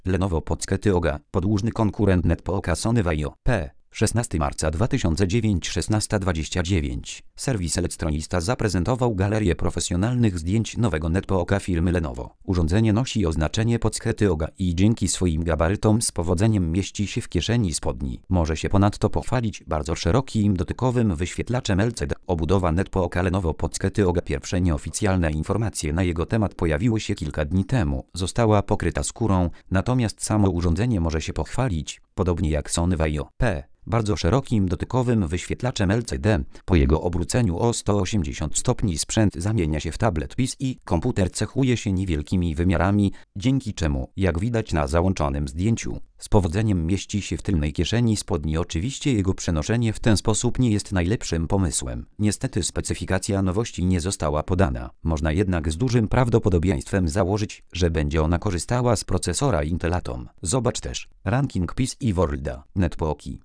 Lenovo Pocket Yoga, podłużny konkurent NetBooka Sony Vaio P. 16 marca 2009 16:29. Serwis Elektronista zaprezentował galerię profesjonalnych zdjęć nowego netbooka firmy Lenovo. Urządzenie nosi oznaczenie Pocket Yoga i dzięki swoim gabarytom z powodzeniem mieści się w kieszeni spodni. Może się ponadto pochwalić bardzo szerokim dotykowym wyświetlaczem LCD. Obudowa netbooka Lenovo Pocket Yoga. Pierwsze nieoficjalne informacje na jego temat pojawiły się kilka dni temu. Została pokryta skórą, natomiast samo urządzenie może się pochwalić, podobnie jak Sony Vaio P. bardzo szerokim dotykowym wyświetlaczem LCD. Po jego obróceniu o 180 stopni sprzęt zamienia się w tablet PC i komputer cechuje się niewielkimi wymiarami, dzięki czemu, jak widać na załączonym zdjęciu, z powodzeniem mieści się w tylnej kieszeni spodni. Oczywiście jego przenoszenie w ten sposób nie jest najlepszym pomysłem. Niestety specyfikacja nowości nie została podana. Można jednak z dużym prawdopodobieństwem założyć, że będzie ona korzystała z procesora Intel Atom. Zobacz też ranking PC Worlda. Netbooki